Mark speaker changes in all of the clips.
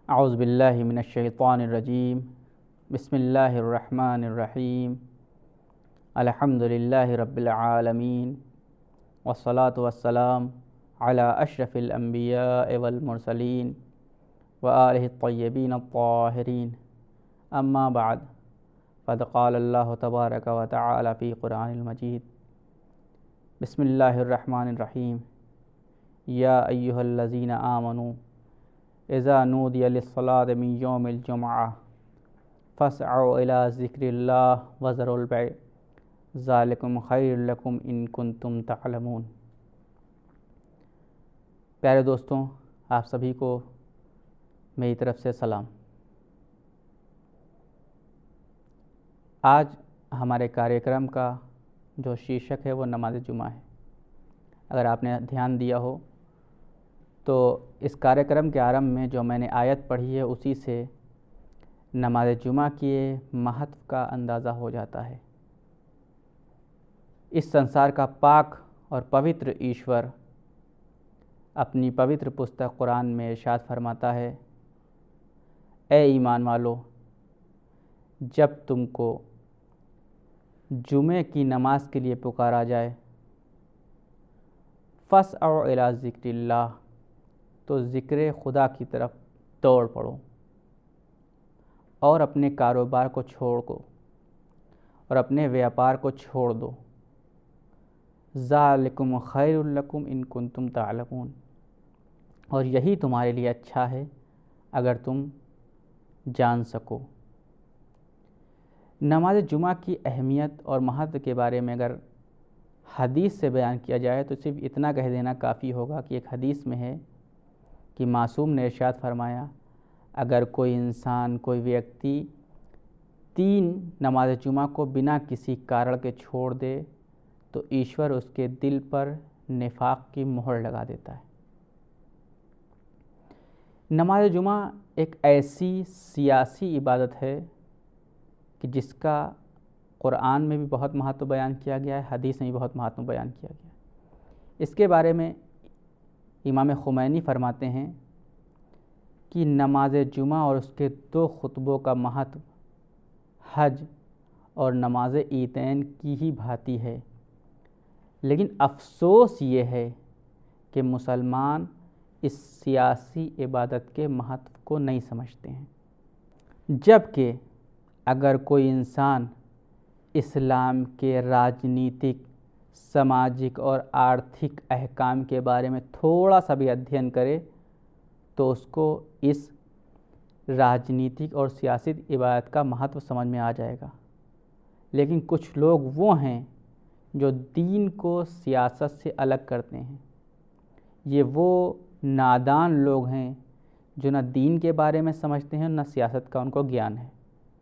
Speaker 1: औज़ु बिल्लाहि मिनश्शैतानिर्रजीम बिस्मिल्लाहिर्रहमानिर्रहीम अल्हम्दुलिल्लाहि रब्बिल आलमीन वस्सलातु वस्सलाम अला अशरफिल अंबिया वल मुरसलीन व आलिहि तय्यबीन अत्ताहिरीन अम्मा बाद फ़क़द क़ाल अल्लाहु तबारक व तआला फ़ी क़ुरआनिल मजीद बिस्मिल्लाहिर्रहमानिर्रहीम या अय्युहल्लज़ीना आमनू इज़ा नूदिया लिस्सलाति मिन यौमिल जुमअह फ़स्अऊ इला ज़िक्रिल्लाह वज़रुल बैअ ज़ालिकुम खैरुल लकुम इन कुंतुम तअलमून। प्यारे दोस्तों, आप सभी को मेरी तरफ़ से सलाम। आज हमारे कार्यक्रम का जो शीर्षक है वो नमाज़ जुमा है। अगर आपने ध्यान दिया हो तो इस कार्यक्रम के आरंभ में जो मैंने आयत पढ़ी है उसी से नमाज़ जुमा के महत्व का अंदाज़ा हो जाता है। इस संसार का पाक और पवित्र ईश्वर अपनी पवित्र पुस्तक कुरान में इरशाद फरमाता है, ए ईमान वालो, जब तुमको जुमे की नमाज के लिए पुकारा जाए, फ़स्अऊ इला ज़िक्रिल्लाह, तो ज़िक्र खुदा की तरफ दौड़ पड़ो और अपने कारोबार को छोड़ दो और अपने व्यापार को छोड़ दो। ज़ालिकुम खैरुल लकुम इन कुंतुम तअलमून, और यही तुम्हारे लिए अच्छा है अगर तुम जान सको। नमाज जुमा की अहमियत और महत्व के बारे में अगर हदीस से बयान किया जाए तो सिर्फ इतना कह देना काफ़ी होगा कि एक हदीस में है कि मासूम ने इरशाद फरमाया, अगर कोई इंसान, कोई व्यक्ति 3 नमाज जुमा को बिना किसी कारण के छोड़ दे तो ईश्वर उसके दिल पर निफाक की मोहर लगा देता है। नमाज जुमा एक ऐसी सियासी इबादत है कि जिसका कुरान में भी बहुत महत्व बयान किया गया है, हदीस में भी बहुत महत्व बयान किया गया है। इसके बारे में इमाम खुमैनी फरमाते हैं कि नमाज जुमा और उसके 2 खुतबों का महत्व हज और नमाज ईदैन की ही भांति है, लेकिन अफसोस ये है कि मुसलमान इस सियासी इबादत के महत्व को नहीं समझते हैं। जबकि अगर कोई इंसान इस्लाम के राजनीतिक, सामाजिक और आर्थिक अहकाम के बारे में थोड़ा सा भी अध्ययन करे तो उसको इस राजनीतिक और सियासी इबादत का महत्व समझ में आ जाएगा। लेकिन कुछ लोग वो हैं जो दीन को सियासत से अलग करते हैं। ये वो नादान लोग हैं जो न दीन के बारे में समझते हैं न सियासत का उनको ज्ञान है।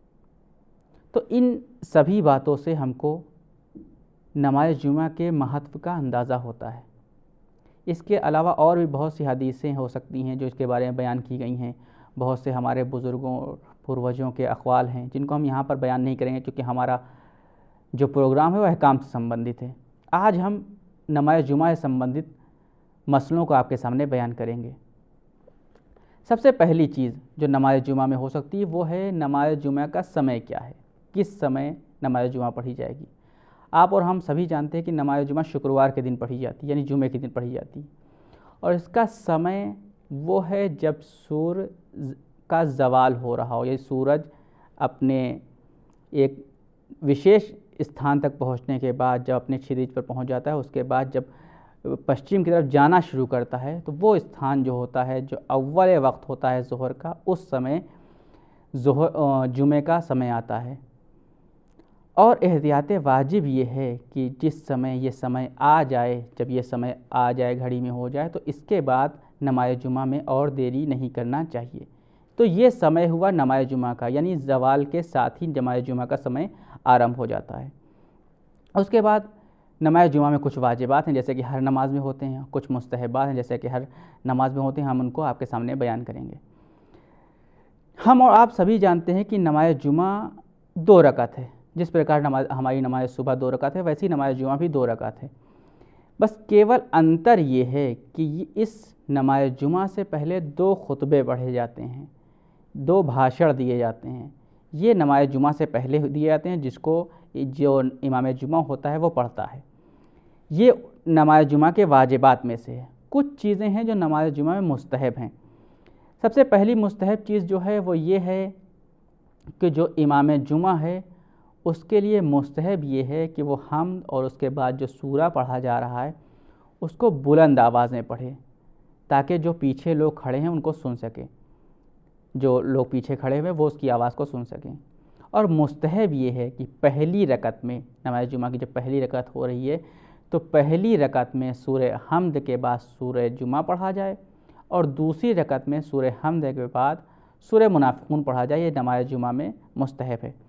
Speaker 1: तो इन सभी बातों से हमको नमाज जुमा के महत्व का अंदाज़ा होता है। इसके अलावा और भी बहुत सी हदीसें हो सकती हैं जो इसके बारे में बयान की गई हैं। बहुत से हमारे बुज़ुर्गों, पूर्वजों के अक़वाल हैं जिनको हम यहाँ पर बयान नहीं करेंगे क्योंकि हमारा जो प्रोग्राम है वह अहकाम से संबंधित है। आज हम नमाज जुमा से संबंधित मसलों को आपके सामने बयान करेंगे। सबसे पहली चीज़ जो नमाज जुमा में हो सकती है वो है नमाज जुमा का समय क्या है, किस समय नमाज जुमा पढ़ी जाएगी। आप और हम सभी जानते हैं कि नमाज जुमा शुक्रवार के दिन पढ़ी जाती है, यानी जुमे के दिन पढ़ी जाती है, और इसका समय वो है जब सूर्य का ज़वाल हो रहा हो, यानी सूरज अपने एक विशेष स्थान तक पहुंचने के बाद जब अपने क्षितिज पर पहुंच जाता है, उसके बाद जब पश्चिम की तरफ जाना शुरू करता है तो वो स्थान जो होता है, जो अव्वल वक्त होता है ज़ोहर का, उस समय जुमे का समय आता है। और एहतियात वाजिब ये है कि जिस समय ये समय आ जाए, जब ये समय आ जाए, घड़ी में हो जाए, तो इसके बाद नमाज जुमा में और देरी नहीं करना चाहिए। तो ये समय हुआ नमाज जुमा का, यानी ज़वाल के साथ ही नमाज जुमा का समय आरंभ हो जाता है। उसके बाद नमाज जुमा में कुछ वाजिबात हैं जैसे कि हर नमाज में होते हैं, कुछ मुस्तहबात हैं जैसे कि हर नमाज में होते हैं, हम उनको आपके सामने बयान करेंगे। हम और आप सभी जानते हैं कि नमाज जुमा 2 रकात है। जिस प्रकार हमारी नमाज सुबह 2 रकात है, वैसी नमाज जुमा भी 2 रकात है। बस केवल अंतर ये है कि इस नमाज जुमा से पहले 2 खुतबे पढ़े जाते हैं, 2 भाषण दिए जाते हैं, ये नमाज़ जुमा से पहले दिए जाते हैं, जिसको जो इमाम जुमा होता है वो पढ़ता है। ये नमाज़ जुमा के वाजिबात में से है। कुछ चीज़ें हैं जो नमाज़ जुमा में मुस्तहब हैं। सबसे पहली मुस्तहब चीज़ जो है वो ये है कि जो इमाम जुमा है उसके लिए मुस्तहब ये है कि वो हम्द और उसके बाद जो सूरा पढ़ा जा रहा है उसको बुलंद आवाज़ में पढ़े, ताकि जो पीछे लोग खड़े हैं उनको सुन सकें, जो लोग पीछे खड़े हुए वो उसकी आवाज़ को सुन सकें। और मुस्तहब ये है कि पहली रकत में, नमाज़ जुमा की जब पहली रकत हो रही है तो पहली रकत में सूरह हम्द के बाद सूरह जुमा पढ़ा जाए और दूसरी रकत में सूरह हम्द के बाद सूरह मुनाफिकून पढ़ा जाए। ये नमाज़ जुमा में मुस्तहब है।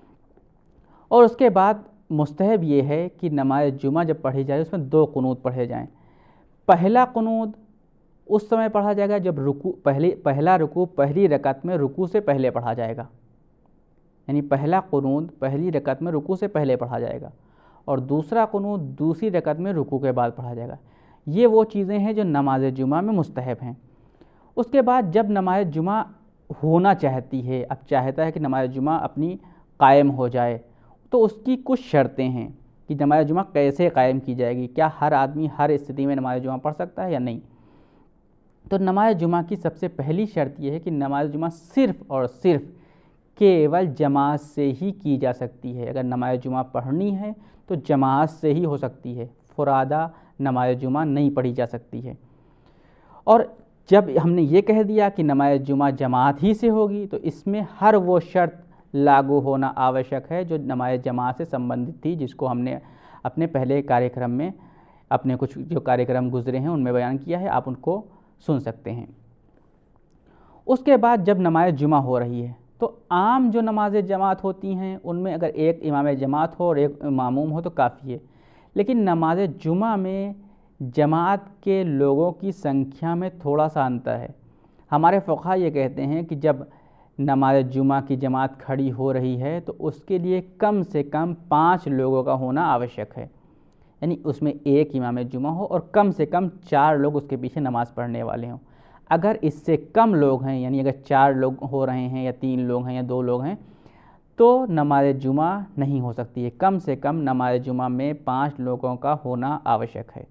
Speaker 1: और उसके बाद मुस्तहब ये है कि नमाज़ जुमा जब पढ़ी जाए उसमें 2 कुनूत पढ़े जाएं। पहला कुनूत उस समय पढ़ा जाएगा जब पहला रुकू पहली रकत में रुकू से पहले पढ़ा जाएगा, यानी पहला कुनूत पहली रकत में रुकू से पहले पढ़ा जाएगा और दूसरा कुनूत दूसरी रकत में रुकू के बाद पढ़ा जाएगा। ये वो चीज़ें हैं जो नमाज जुमा में मुस्तहब हैं। उसके बाद जब नमाज जुमा होना चाहती है, अब चाहता है कि नमाज जुमा अपनी कायम हो जाए, तो उसकी कुछ शर्तें हैं कि नमाज जुमा कैसे कायम की जाएगी, क्या हर आदमी हर स्थिति में नमाज जुमा पढ़ सकता है या नहीं। तो नमाज जुमा की सबसे पहली शर्त यह है कि नमाज जुमा सिर्फ़ और सिर्फ केवल जमात से ही की जा सकती है। अगर नमाज जुमा पढ़नी है तो जमात से ही हो सकती है, फुरादा नमाज जुमा नहीं पढ़ी जा सकती है। और जब हमने ये कह दिया कि नमाज जुमा जमात ही से होगी तो इसमें हर वो शर्त लागू होना आवश्यक है जो नमाज जमात से संबंधित थी, जिसको हमने अपने पहले कार्यक्रम में, अपने कुछ जो कार्यक्रम गुजरे हैं उनमें बयान किया है, आप उनको सुन सकते हैं। उसके बाद जब नमाज जुमा हो रही है तो आम जो नमाज जमात होती हैं उनमें अगर एक इमाम जमात हो और एक मामूम हो तो काफ़ी है, लेकिन नमाज जुमा में जमात के लोगों की संख्या में थोड़ा सा अंतर है। हमारे फ़ुक़हा ये कहते हैं कि जब नमाज जुमा की जमात खड़ी हो रही है तो उसके लिए कम से कम 5 लोगों का होना आवश्यक है, यानी उसमें एक इमाम जुमा हो और कम से कम 4 लोग उसके पीछे नमाज़ पढ़ने वाले हों। अगर इससे कम लोग हैं, यानी अगर 4 लोग हो रहे हैं या 3 लोग हैं या 2 लोग हैं, तो नमाज जुमा नहीं हो सकती है। कम से कम नमाज जुमा में 5 लोगों का होना आवश्यक है।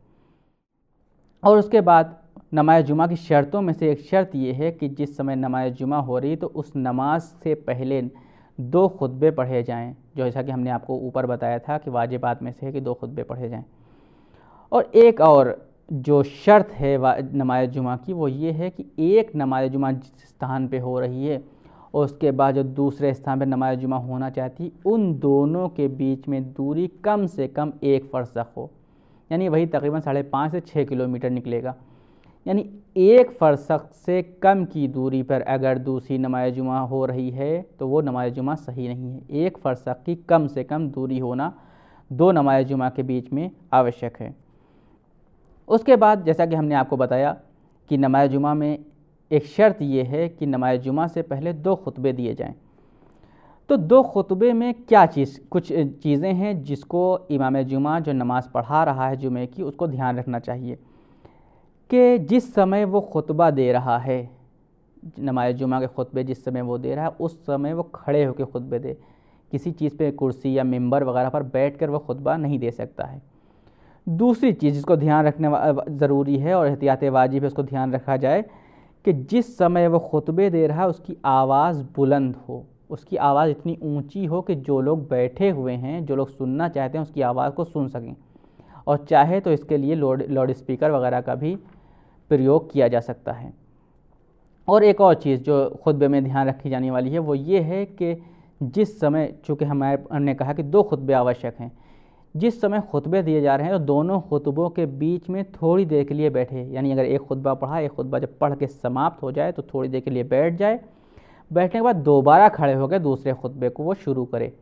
Speaker 1: और उसके बाद नमाज जुमा की शर्तों में से एक शर्त यह है कि जिस समय नमाज जुमा हो रही तो उस नमाज से पहले 2 खुतबे पढ़े जाएं, जो जैसा कि हमने आपको ऊपर बताया था कि वाजिबात में से है कि 2 खुतबे पढ़े जाएं। और एक और जो शर्त है नमाज जुमा की वो ये है कि एक नमाज जुमा जिस स्थान पे हो रही है और उसके बाद जो दूसरे स्थान पे नमाज जुमा होना चाहती, उन दोनों के बीच में दूरी कम से कम 1 फरसख हो, यानी वही तकरीबन 5.5 से 6 किलोमीटर निकलेगा। यानी 1 फरसख से कम की दूरी पर अगर दूसरी नमाज जुमा हो रही है तो वो नमाज जुमा सही नहीं है। 1 फरसख की कम से कम दूरी होना 2 नमाज जुमा के बीच में आवश्यक है। उसके बाद जैसा कि हमने आपको बताया कि नमाज जुमा में एक शर्त ये है कि नमाज जुमा से पहले 2 खुतबे दिए जाएं। तो 2 खुतबे में क्या कुछ चीज़ें हैं जिसको इमाम जुमा जो नमाज़ पढ़ा रहा है जुमे की उसको ध्यान रखना चाहिए कि जिस समय वो खुतबा दे रहा है, नमाज जुमा के खुतबे जिस समय वो दे रहा है उस समय वो खड़े होकर खुतबे दे, किसी चीज़ पे कुर्सी या मिंबर वगैरह पर बैठकर वो खुतबा नहीं दे सकता है। दूसरी चीज़ जिसको ध्यान रखने ज़रूरी है और एहतियात वाजिब है उसको ध्यान रखा जाए कि जिस समय वो खुतबे दे रहा है उसकी आवाज़ बुलंद हो, उसकी आवाज़ इतनी ऊंची हो कि जो लोग बैठे हुए हैं, जो लोग सुनना चाहते हैं उसकी आवाज़ को सुन सकें, और चाहे तो इसके लिए लाउड स्पीकर वगैरह का भी प्रयोग किया जा सकता है। और एक और चीज़ जो खुतबे में ध्यान रखी जाने वाली है वो ये है कि जिस समय, चूँकि हमने कहा कि 2 खुतबे आवश्यक हैं, जिस समय खुतबे दिए जा रहे हैं तो दोनों खुतबों के बीच में थोड़ी देर के लिए बैठे, यानी अगर एक खुतबा पढ़ा, एक खुतबा जब पढ़ के समाप्त हो जाए तो थोड़ी देर के लिए बैठ जाए, बैठने के बाद दोबारा खड़े होकर दूसरे खुतबे को वो शुरू करे।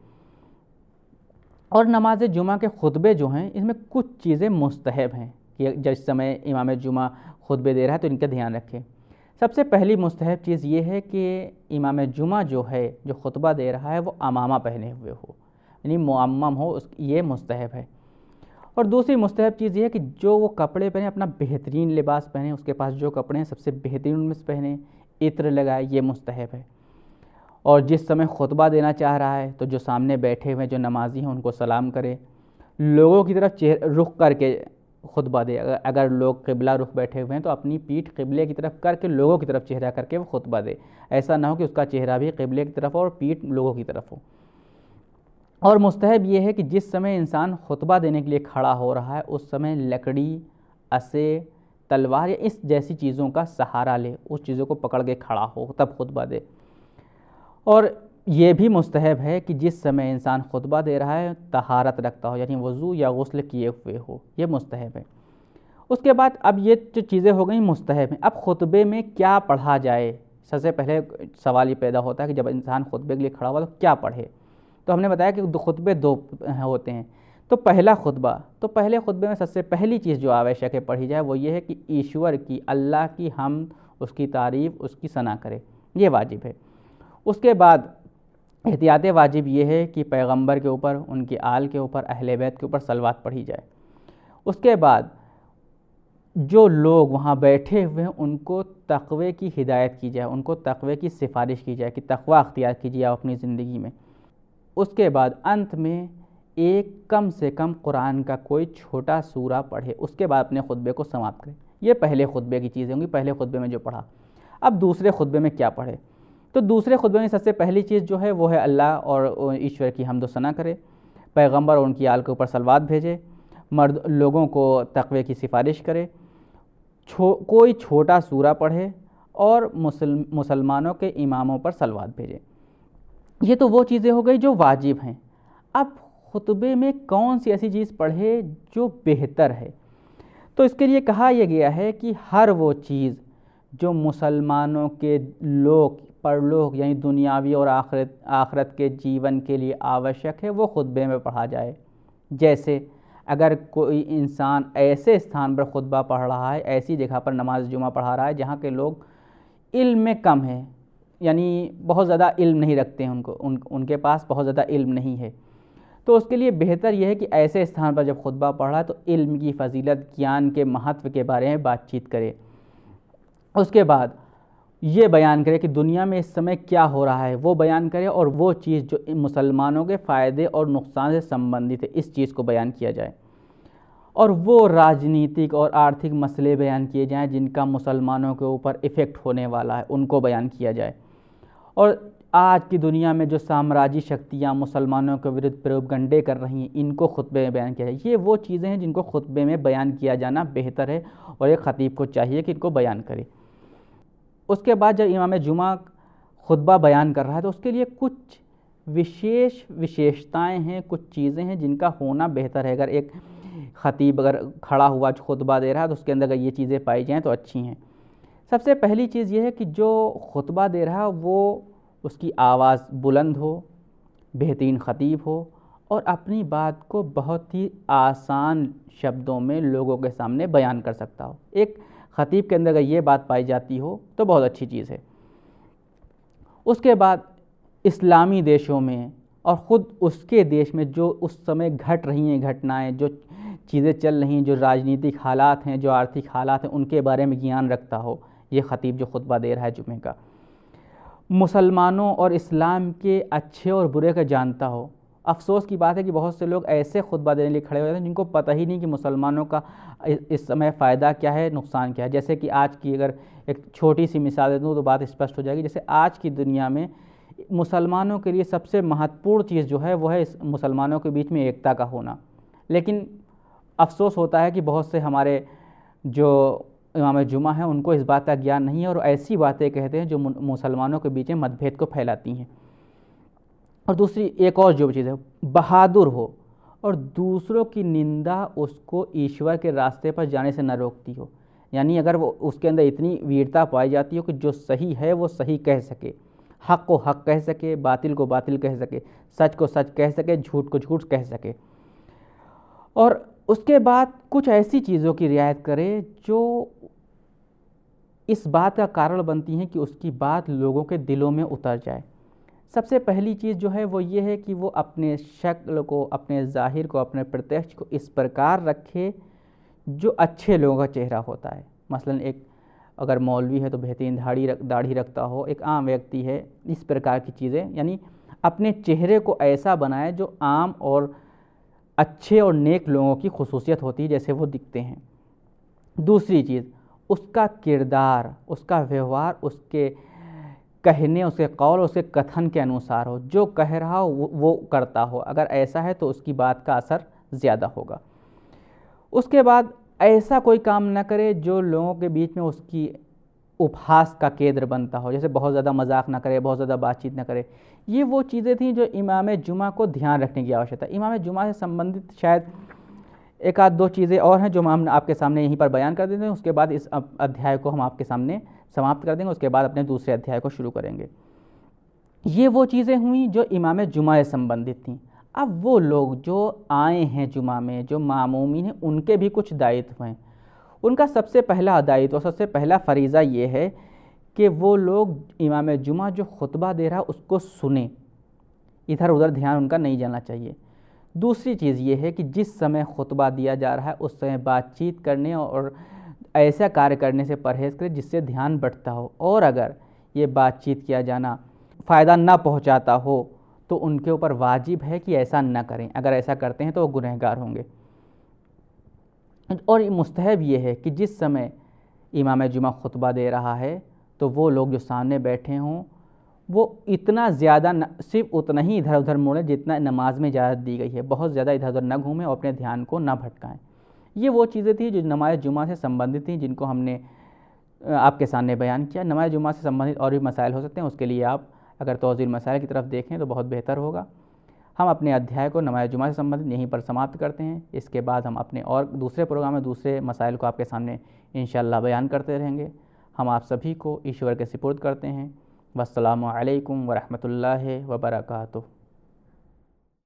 Speaker 1: और नमाज जुमा के खुतबे जो हैं इसमें कुछ चीज़ें मुस्तहब हैं कि जिस समय इमाम जुमा खुतबे दे रहा है तो इनका ध्यान रखें। सबसे पहली मुस्तहब चीज़ ये है कि इमाम जुमा जो है, जो खुतबा दे रहा है वो अमामा पहने हुए हो, यानी मुअम्मम हो, ये मुस्तहब है। और दूसरी मुस्तहब चीज़ ये है कि जो वो कपड़े पहने अपना बेहतरीन लिबास पहने, उसके पास जो कपड़े हैं सबसे बेहतरीन उनमें से पहने, इत्र लगाए, ये मुस्तहब है। और जिस समय खुतबा देना चाह रहा है तो जो सामने बैठे हुए जो नमाजी हैं उनको सलाम करे, लोगों की तरफ रुख करके खुतबा दे। अगर लोग क़िबला रुख बैठे हुए हैं तो अपनी पीठ क़िबले की तरफ करके लोगों की तरफ चेहरा करके वो खुतबा दे। ऐसा ना हो कि उसका चेहरा भी क़िबले की तरफ हो और पीठ लोगों की तरफ हो। और मुस्तहब ये है कि जिस समय इंसान खुतबा देने के लिए खड़ा हो रहा है उस समय लकड़ी, असे, तलवार या इस जैसी चीज़ों का सहारा ले, उस चीज़ों को पकड़ के खड़ा हो तब खुतबा दे। और ये भी मुस्तहब है कि जिस समय इंसान खुतबा दे रहा है तहारत रखता हो, यानी वज़ू या गुस्ल किए हुए हो, ये मुस्तहब है। उसके बाद अब ये जो चीज़ें हो गई मुस्तहब हैं, अब खुतबे में क्या पढ़ा जाए। सबसे पहले सवाल ये पैदा होता है कि जब इंसान खुतबे के लिए खड़ा हुआ तो क्या पढ़े। तो हमने बताया कि खुतबे दो होते हैं। तो पहला खुतबा, तो पहले खुतबे में सबसे पहली चीज़ जो आवश्यक है पढ़ी जाए वो ये है कि ईश्वर की, अल्लाह की हम्द, उसकी तारीफ़, उसकी सना करे, ये वाजिब है। उसके बाद एहतियात वाजिब ये है कि पैगंबर के ऊपर, उनके आल के ऊपर, अहले बैत के ऊपर सलवात पढ़ी जाए। उसके बाद जो लोग वहाँ बैठे हुए हैं उनको तक़वे की हिदायत की जाए, उनको तक़वे की सिफारिश की जाए कि तक़वा अख्तियार कीजिए आप अपनी ज़िंदगी में। उसके बाद अंत में एक कम से कम कुरान का कोई छोटा सूरा पढ़े, उसके बाद अपने खुतबे को समाप्त करें। ये पहले खुतबे की चीज़ें होंगी, पहले खुतबे में जो पढ़ा। अब दूसरे खुतबे में क्या पढ़े, तो दूसरे खुतबे में सबसे पहली चीज़ जो है वो है अल्लाह और ईश्वर की हम्द व सना करे, पैगंबर और उनकी आल के ऊपर सलवात भेजे, मर्द लोगों को तक़वे की सिफारिश करे, कोई छोटा सूरा पढ़े और मुसलमानों के इमामों पर सलवात भेजे। ये तो वो चीज़ें हो गई जो वाजिब हैं। अब खुतबे में कौन सी ऐसी चीज़ पढ़े जो बेहतर है, तो इसके लिए कहा यह गया है कि हर वो चीज़ जो मुसलमानों के लोग परलोक यानी दुनियावी और आखिरत के जीवन के लिए आवश्यक है वो खुतबे में पढ़ा जाए। जैसे अगर कोई इंसान ऐसे स्थान पर खुतबा पढ़ रहा है, ऐसी जगह पर नमाज जुमा पढ़ा रहा है जहाँ के लोग इल्म में कम हैं, यानी बहुत ज़्यादा इल्म नहीं रखते हैं, उनके पास बहुत ज़्यादा इल्म नहीं है, तो उसके लिए बेहतर यह है कि ऐसे स्थान पर जब खुतबा पढ़ रहा है तो इल्म की फ़जीलत, ज्ञान के महत्व के बारे में बातचीत करे। उसके बाद ये बयान करे कि दुनिया में इस समय क्या हो रहा है, वो बयान करे, और वो चीज़ जो मुसलमानों के फ़ायदे और नुकसान से संबंधित है इस चीज़ को बयान किया जाए। और वो राजनीतिक और आर्थिक मसले बयान किए जाएं जिनका मुसलमानों के ऊपर इफ़ेक्ट होने वाला है, उनको बयान किया जाए। और आज की दुनिया में जो साम्राज्य शक्तियाँ मुसलमानों के विरुद्ध प्रोपगंडे कर रही हैं इनको खुतबे में बयान किया जाए। ये वो चीज़ें हैं जिनको खुतबे में बयान किया जाना बेहतर है और एक ख़तीब को चाहिए कि इनको बयान करे। उसके बाद जब इमाम जुमा खुतबा बयान कर रहा है तो उसके लिए कुछ विशेषताएं हैं, कुछ चीज़ें हैं जिनका होना बेहतर है। अगर एक ख़तीब अगर खड़ा हुआ जो खुतबा दे रहा है तो उसके अंदर अगर ये चीज़ें पाई जाएँ तो अच्छी हैं। सबसे पहली चीज़ ये है कि जो खुतबा दे रहा है वो उसकी आवाज़ बुलंद हो, बेहतरीन ख़तीब हो और अपनी बात को बहुत ही आसान शब्दों में लोगों के सामने बयान कर सकता हो। एक ख़तीब के अंदर अगर ये बात पाई जाती हो तो बहुत अच्छी चीज़ है। उसके बाद इस्लामी देशों में और ख़ुद उसके देश में जो उस समय घट रही हैं घटनाएं, जो चीज़ें चल रही हैं, जो राजनीतिक हालात हैं, जो आर्थिक हालात हैं, उनके बारे में ज्ञान रखता हो ये ख़तीब जो खुतबा दे रहा है जुमे का। मुसलमानों और इस्लाम के अच्छे और बुरे का जानता हो। अफसोस की बात है कि बहुत से लोग ऐसे खुतबा देने के लिए खड़े हो जाते हैं जिनको पता ही नहीं कि मुसलमानों का इस समय फ़ायदा क्या है, नुकसान क्या है। जैसे कि आज की अगर एक छोटी सी मिसाल दे दूँ तो बात स्पष्ट हो जाएगी। जैसे आज की दुनिया में मुसलमानों के लिए सबसे महत्वपूर्ण चीज़ जो है वो है मुसलमानों के बीच में एकता का होना, लेकिन अफसोस होता है कि बहुत से हमारे जो इमाम जुमा हैं उनको इस बात का ज्ञान नहीं है और ऐसी बातें कहते हैं जो मुसलमानों के बीच में मतभेद को फैलाती हैं। और दूसरी एक और जो चीज़ है, बहादुर हो और दूसरों की निंदा उसको ईश्वर के रास्ते पर जाने से न रोकती हो। यानी अगर वो उसके अंदर इतनी वीरता पाई जाती हो कि जो सही है वो सही कह सके, हक़ को हक़ कह सके, बातिल को बातिल कह सके, सच को सच कह सके, झूठ को झूठ कह सके। और उसके बाद कुछ ऐसी चीज़ों की रियायत करे जो इस बात का कारण बनती हैं कि उसकी बात लोगों के दिलों में उतर जाए। सबसे पहली चीज़ जो है वो ये है कि वो अपने शक्ल को, अपने ज़ाहिर को, अपने प्रत्यक्ष को इस प्रकार रखे जो अच्छे लोगों का चेहरा होता है। मसलन एक अगर मौलवी है तो बेहतरीन दाढ़ी रखता हो, एक आम व्यक्ति है, इस प्रकार की चीज़ें, यानी अपने चेहरे को ऐसा बनाए जो आम और अच्छे और नेक लोगों की खुसूसियत होती है, जैसे वो दिखते हैं। दूसरी चीज़, उसका किरदार, उसका व्यवहार उसके कहने, उसके कौल, उसके कथन के अनुसार हो, जो कह रहा हो वो करता हो। अगर ऐसा है तो उसकी बात का असर ज़्यादा होगा। उसके बाद ऐसा कोई काम ना करे जो लोगों के बीच में उसकी उपहास का केंद्र बनता हो, जैसे बहुत ज़्यादा मजाक ना करे, बहुत ज़्यादा बातचीत ना करे। ये वो चीज़ें थीं जो इमाम जुमा को ध्यान रखने की आवश्यकता है। इमाम जुमा से संबंधित शायद एक आध दो चीज़ें और हैं जो हम आपके सामने यहीं पर बयान कर देते हैं। उसके बाद इस अध्याय को हम आपके सामने समाप्त कर देंगे, उसके बाद अपने दूसरे अध्याय को शुरू करेंगे। ये वो चीज़ें हुई जो इमाम जुमा से संबंधित थीं। अब वो लोग जो आए हैं जुमा में, जो मामूमीन हैं, उनके भी कुछ दायित्व हैं। उनका सबसे पहला दायित्व, सबसे पहला फरीज़ा ये है कि वो लोग इमाम जुमा जो खुतबा दे रहा है उसको सुने, इधर उधर ध्यान उनका नहीं जाना चाहिए। दूसरी चीज़ ये है कि जिस समय खुतबा दिया जा रहा है उस समय बातचीत करने और ऐसा कार्य करने से परहेज़ करें जिससे ध्यान बढ़ता हो, और अगर ये बातचीत किया जाना फ़ायदा ना पहुंचाता हो तो उनके ऊपर वाजिब है कि ऐसा न करें। अगर ऐसा करते हैं तो वो गुनहगार होंगे। और मुस्तहब ये है कि जिस समय इमाम जुमा खुतबा दे रहा है तो वो लोग जो सामने बैठे हों वो इतना ज़्यादा सिर्फ उतना ही इधर उधर मुड़ें जितना नमाज में इजाज़त दी गई है। बहुत ज़्यादा इधर उधर न घूमें और अपने ध्यान को न भटकाएं। ये वो चीज़ें थी जो नमाज जुमा से संबंधित थी, जिनको हमने आपके सामने बयान किया। नमाज जुमा से संबंधित और भी मसाइल हो सकते हैं, उसके लिए आप अगर तौज़ील मसाइल की तरफ देखें तो बहुत बेहतर होगा। हम अपने अध्याय को नमाज जुमा से संबंधित यहीं पर समाप्त करते हैं। इसके बाद हम अपने और दूसरे प्रोग्राम में दूसरे मसाइल को आपके सामने इंशाअल्लाह बयान करते रहेंगे। हम आप सभी को ईश्वर के सुपुर्द करते हैं। वस्सलामु अलैकुम वरहमतुल्लाहि वबरकातुहू।